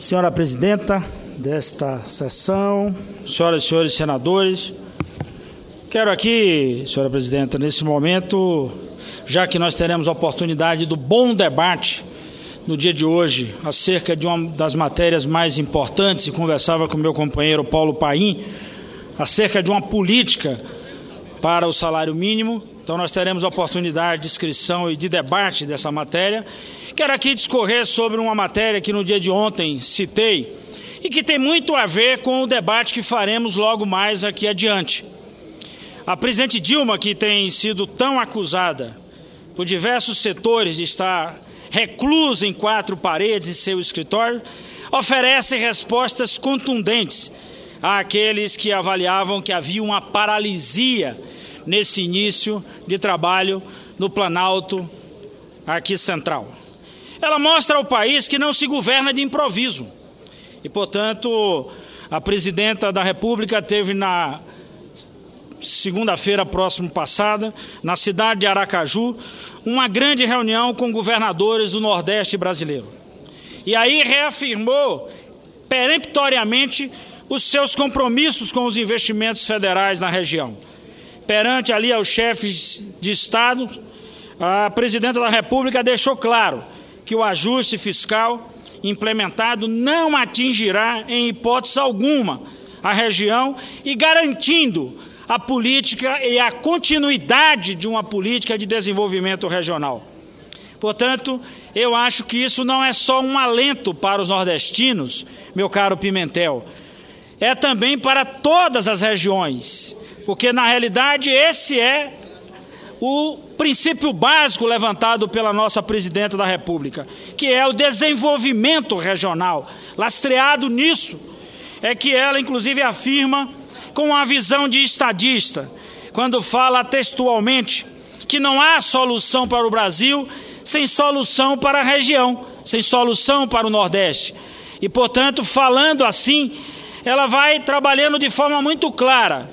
Senhora presidenta desta sessão, senhoras e senhores senadores, quero aqui, senhora presidenta, nesse momento, já que nós teremos a oportunidade do bom debate no dia de hoje, acerca de uma das matérias mais importantes, e conversava com meu companheiro Paulo Paim, acerca de uma política para o salário mínimo. Então nós teremos a oportunidade de inscrição e de debate dessa matéria. Quero aqui discorrer sobre uma matéria que no dia de ontem citei e que tem muito a ver com o debate que faremos logo mais aqui adiante. A presidente Dilma, que tem sido tão acusada por diversos setores de estar reclusa em 4 paredes em seu escritório, oferece respostas contundentes àqueles que avaliavam que havia uma paralisia nesse início de trabalho no Planalto aqui central. Ela mostra ao país que não se governa de improviso. E, portanto, a presidenta da República teve na segunda-feira próxima passada, na cidade de Aracaju, uma grande reunião com governadores do Nordeste brasileiro. E aí reafirmou peremptoriamente os seus compromissos com os investimentos federais na região. Perante ali aos chefes de Estado, a presidenta da República deixou claro que o ajuste fiscal implementado não atingirá em hipótese alguma a região e garantindo a política e a continuidade de uma política de desenvolvimento regional. Portanto, eu acho que isso não é só um alento para os nordestinos, meu caro Pimentel, é também para todas as regiões, porque na realidade esse é o princípio básico levantado pela nossa presidenta da República, que é o desenvolvimento regional. Lastreado nisso é que ela inclusive afirma com a visão de estadista, quando fala textualmente que não há solução para o Brasil sem solução para a região, sem solução para o Nordeste. E, portanto, falando assim, ela vai trabalhando de forma muito clara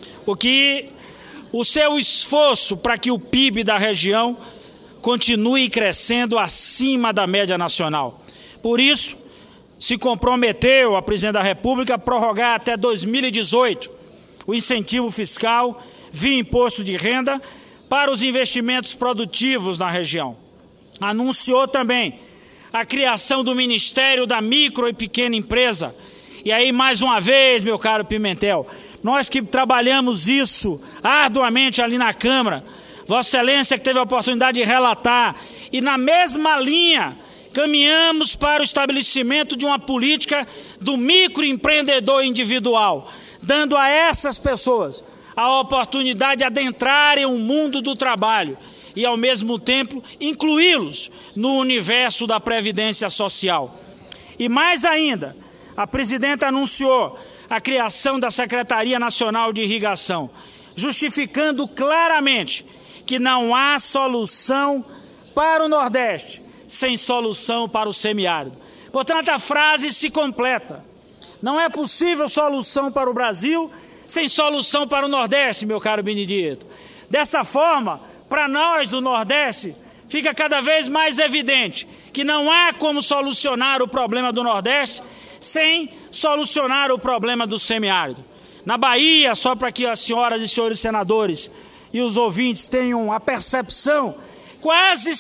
o seu esforço para que o PIB da região continue crescendo acima da média nacional. Por isso, se comprometeu a presidente da República a prorrogar até 2018 o incentivo fiscal via imposto de renda para os investimentos produtivos na região. Anunciou também a criação do Ministério da Micro e Pequena Empresa. E aí, mais uma vez, meu caro Pimentel, nós que trabalhamos isso arduamente ali na Câmara, Vossa Excelência que teve a oportunidade de relatar, e na mesma linha caminhamos para o estabelecimento de uma política do microempreendedor individual, dando a essas pessoas a oportunidade de adentrarem o mundo do trabalho e, ao mesmo tempo, incluí-los no universo da Previdência Social. E mais ainda, a presidenta anunciou a criação da Secretaria Nacional de Irrigação, justificando claramente que não há solução para o Nordeste sem solução para o semiárido. Portanto, a frase se completa. Não é possível solução para o Brasil sem solução para o Nordeste, meu caro Benedito. Dessa forma, para nós do Nordeste, fica cada vez mais evidente que não há como solucionar o problema do Nordeste sem solucionar o problema do semiárido. Na Bahia, só para que as senhoras e senhores senadores e os ouvintes tenham a percepção, quase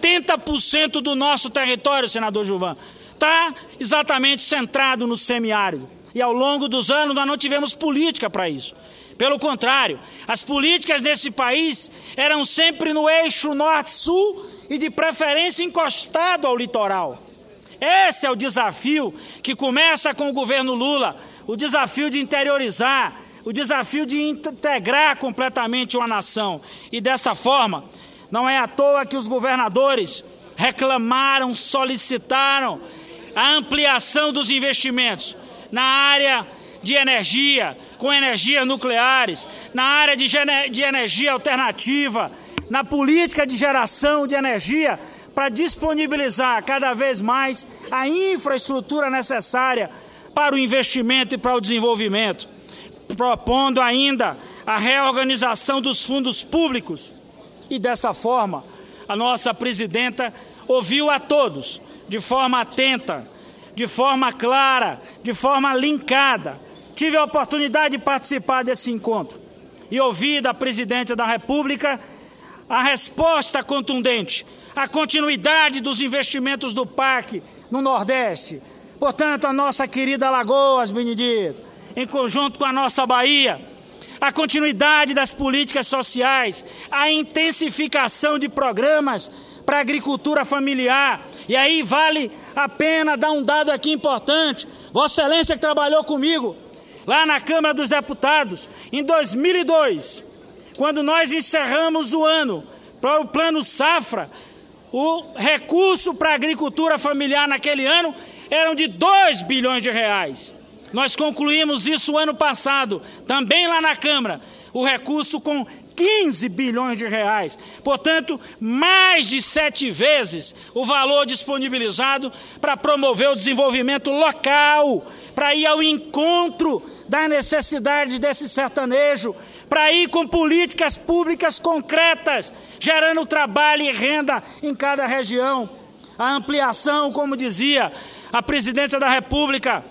70% do nosso território, senador Gilvan, está exatamente centrado no semiárido. E ao longo dos anos nós não tivemos política para isso. Pelo contrário, as políticas desse país eram sempre no eixo norte-sul e de preferência encostado ao litoral. Esse é o desafio que começa com o governo Lula, o desafio de interiorizar, o desafio de integrar completamente uma nação. E dessa forma, não é à toa que os governadores reclamaram, solicitaram a ampliação dos investimentos na área de energia, com energias nucleares, na área de energia alternativa, na política de geração de energia, para disponibilizar cada vez mais a infraestrutura necessária para o investimento e para o desenvolvimento, propondo ainda a reorganização dos fundos públicos. E dessa forma, a nossa presidenta ouviu a todos de forma atenta, de forma clara, de forma linkada. Tive a oportunidade de participar desse encontro e ouvi da Presidente da República a resposta contundente, a continuidade dos investimentos do PAC no Nordeste. Portanto, a nossa querida Alagoas, Benedito, em conjunto com a nossa Bahia, a continuidade das políticas sociais, a intensificação de programas para a agricultura familiar. E aí vale a pena dar um dado aqui importante. Vossa Excelência que trabalhou comigo lá na Câmara dos Deputados, em 2002, quando nós encerramos o ano para o Plano Safra, o recurso para a agricultura familiar naquele ano eram de 2 bilhões de reais. Nós concluímos isso ano passado, também lá na Câmara, o recurso com 15 bilhões de reais. Portanto, mais de 7 vezes o valor disponibilizado para promover o desenvolvimento local, para ir ao encontro das necessidades desse sertanejo, para ir com políticas públicas concretas, gerando trabalho e renda em cada região. A ampliação, como dizia a Presidência da República,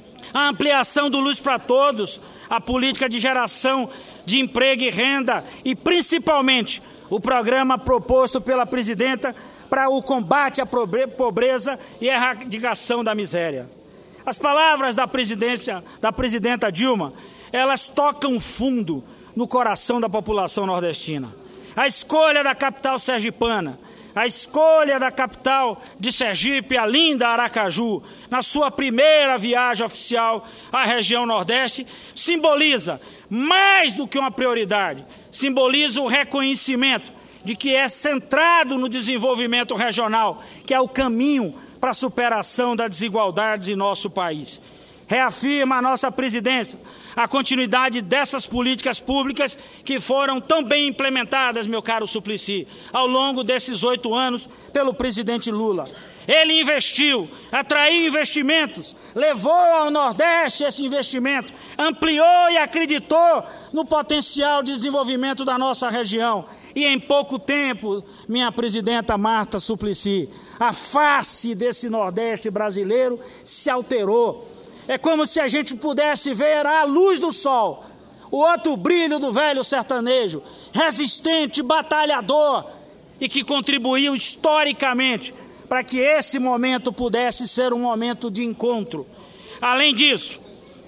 a ampliação do Luz para Todos, a política de geração de emprego e renda e, principalmente, o programa proposto pela Presidenta para o combate à pobreza e a erradicação da miséria. As palavras da Presidenta Dilma, elas tocam fundo no coração da população nordestina. A escolha da capital sergipana, a escolha da capital de Sergipe, a linda Aracaju, na sua primeira viagem oficial à região Nordeste, simboliza, mais do que uma prioridade, simboliza o reconhecimento de que é centrado no desenvolvimento regional, que é o caminho para a superação das desigualdades em nosso país. Reafirma a nossa presidência a continuidade dessas políticas públicas que foram tão bem implementadas, meu caro Suplicy, ao longo desses 8 anos pelo presidente Lula. Ele investiu, atraiu investimentos, levou ao Nordeste esse investimento, ampliou e acreditou no potencial de desenvolvimento da nossa região. E em pouco tempo, minha presidenta Marta Suplicy, a face desse Nordeste brasileiro se alterou. É como se a gente pudesse ver a luz do sol, o outro brilho do velho sertanejo, resistente, batalhador, e que contribuiu historicamente para que esse momento pudesse ser um momento de encontro. Além disso,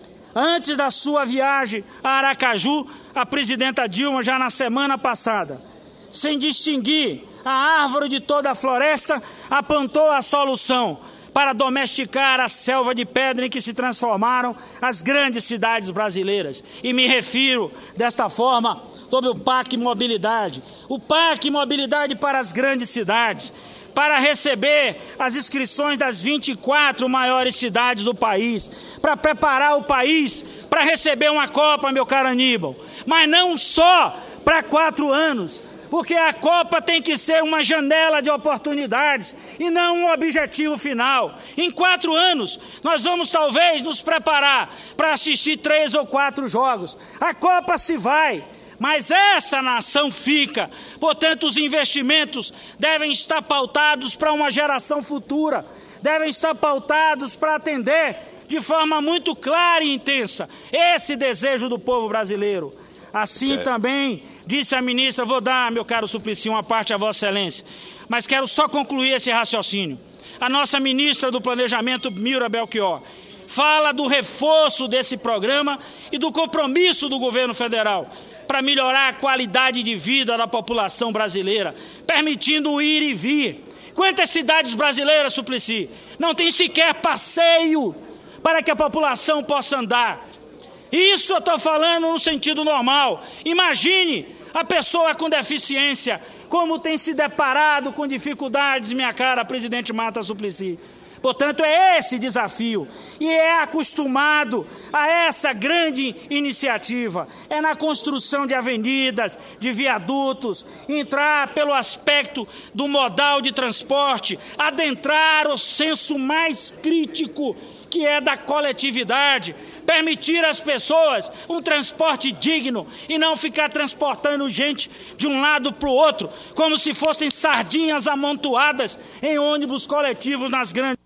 antes da sua viagem a Aracaju, a Presidenta Dilma, já na semana passada, sem distinguir a árvore de toda a floresta, apontou a solução para domesticar a selva de pedra em que se transformaram as grandes cidades brasileiras. E me refiro, desta forma, sobre o PAC Mobilidade. O PAC Mobilidade para as grandes cidades, para receber as inscrições das 24 maiores cidades do país, para preparar o país para receber uma Copa, meu caro Aníbal. Mas não só para 4 anos, porque a Copa tem que ser uma janela de oportunidades e não um objetivo final. Em 4 anos, nós vamos talvez nos preparar para assistir 3 ou 4 jogos. A Copa se vai, mas essa nação fica. Portanto, os investimentos devem estar pautados para uma geração futura, devem estar pautados para atender de forma muito clara e intensa esse desejo do povo brasileiro. Assim também disse a ministra, vou dar, meu caro Suplicy, uma parte a Vossa Excelência, mas quero só concluir esse raciocínio. A nossa ministra do Planejamento, Mira Belchior, fala do reforço desse programa e do compromisso do governo federal para melhorar a qualidade de vida da população brasileira, permitindo o ir e vir. Quantas cidades brasileiras, Suplicy, não tem sequer passeio para que a população possa andar? Isso eu estou falando no sentido normal. Imagine a pessoa com deficiência, como tem se deparado com dificuldades, minha cara Presidente Marta Suplicy. Portanto, é esse desafio e é acostumado a essa grande iniciativa. É na construção de avenidas, de viadutos, entrar pelo aspecto do modal de transporte, adentrar o senso mais crítico, que é da coletividade, permitir às pessoas um transporte digno e não ficar transportando gente de um lado para o outro, como se fossem sardinhas amontoadas em ônibus coletivos nas grandes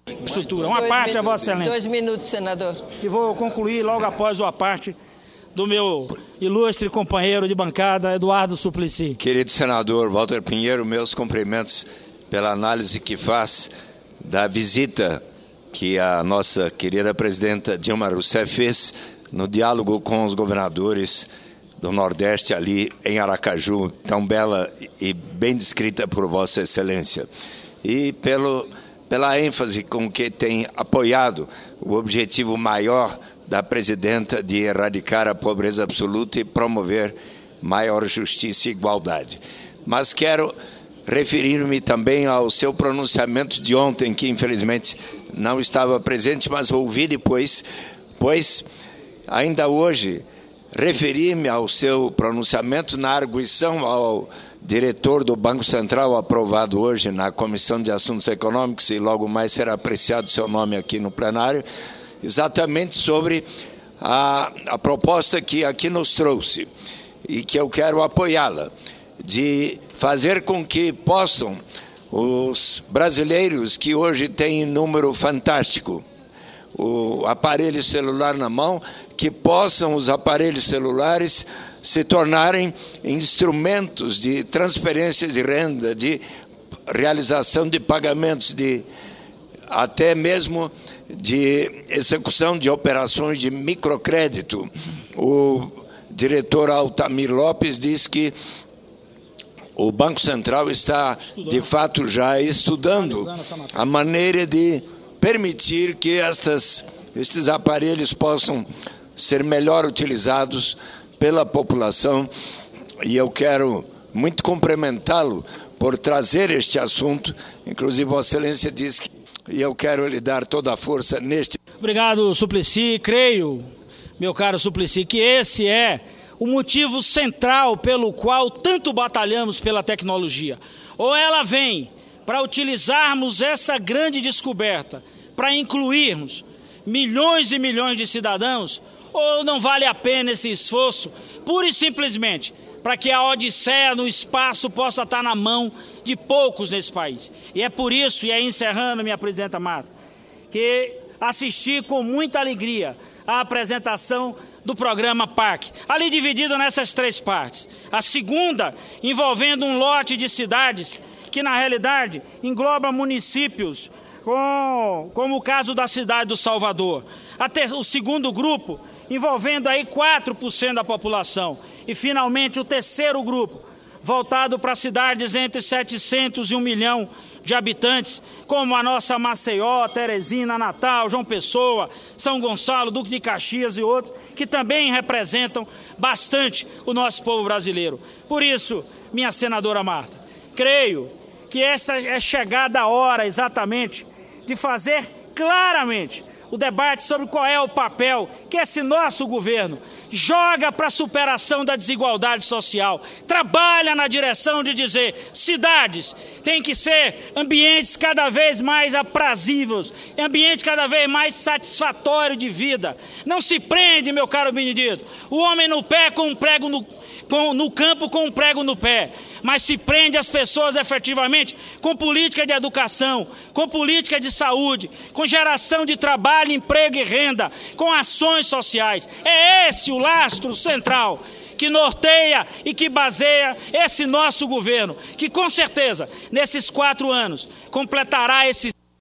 Infraestrutura. Uma parte a Vossa Excelência. 2 minutos, senador. E vou concluir logo após a parte do meu ilustre companheiro de bancada, Eduardo Suplicy. Querido senador Walter Pinheiro, meus cumprimentos pela análise que faz da visita que a nossa querida presidenta Dilma Rousseff fez no diálogo com os governadores do Nordeste ali em Aracaju, tão bela e bem descrita por Vossa Excelência. E pela ênfase com que tem apoiado o objetivo maior da presidenta de erradicar a pobreza absoluta e promover maior justiça e igualdade. Mas quero referir-me também ao seu pronunciamento de ontem, que infelizmente não estava presente, mas ouvi depois, pois ainda hoje referi-me ao seu pronunciamento na arguição ao diretor do Banco Central, aprovado hoje na Comissão de Assuntos Econômicos, e logo mais será apreciado seu nome aqui no plenário, exatamente sobre a proposta que aqui nos trouxe e que eu quero apoiá-la, de fazer com que possam os brasileiros que hoje têm número fantástico, o aparelho celular na mão, que possam os aparelhos celulares se tornarem instrumentos de transferência de renda, de realização de pagamentos, de até mesmo de execução de operações de microcrédito. O diretor Altamir Lopes diz que o Banco Central está, de fato, já estudando a maneira de permitir que estes aparelhos possam ser melhor utilizados pela população, e eu quero muito cumprimentá-lo por trazer este assunto. Inclusive, Vossa Excelência disse que, e eu quero lhe dar toda a força neste... Obrigado, Suplicy. Creio, meu caro Suplicy, que esse é o motivo central pelo qual tanto batalhamos pela tecnologia. Ou ela vem para utilizarmos essa grande descoberta, para incluirmos milhões e milhões de cidadãos, ou não vale a pena esse esforço, pura e simplesmente, para que a odisseia no espaço possa estar na mão de poucos nesse país. E é por isso, e é encerrando, minha presidenta Marta, que assisti com muita alegria a apresentação do programa PAC, ali dividido nessas 3 partes. A segunda, envolvendo um lote de cidades que, na realidade, engloba municípios, como o caso da cidade do Salvador. O segundo grupo, envolvendo aí 4% da população. E, finalmente, o terceiro grupo, voltado para cidades entre 700 e 1 milhão de habitantes, como a nossa Maceió, Teresina, Natal, João Pessoa, São Gonçalo, Duque de Caxias e outros, que também representam bastante o nosso povo brasileiro. Por isso, minha senadora Marta, creio que essa é chegada a hora exatamente de fazer claramente o debate sobre qual é o papel que esse nosso governo joga para a superação da desigualdade social, trabalha na direção de dizer cidades têm que ser ambientes cada vez mais aprazíveis, ambientes cada vez mais satisfatórios de vida. Não se prende, meu caro Benedito, o homem no pé com um prego no campo com um prego no pé, mas se prende as pessoas efetivamente com política de educação, com política de saúde, com geração de trabalho, emprego e renda, com ações sociais. É esse o lastro central que norteia e que baseia esse nosso governo, que com certeza, nesses 4 anos, completará esses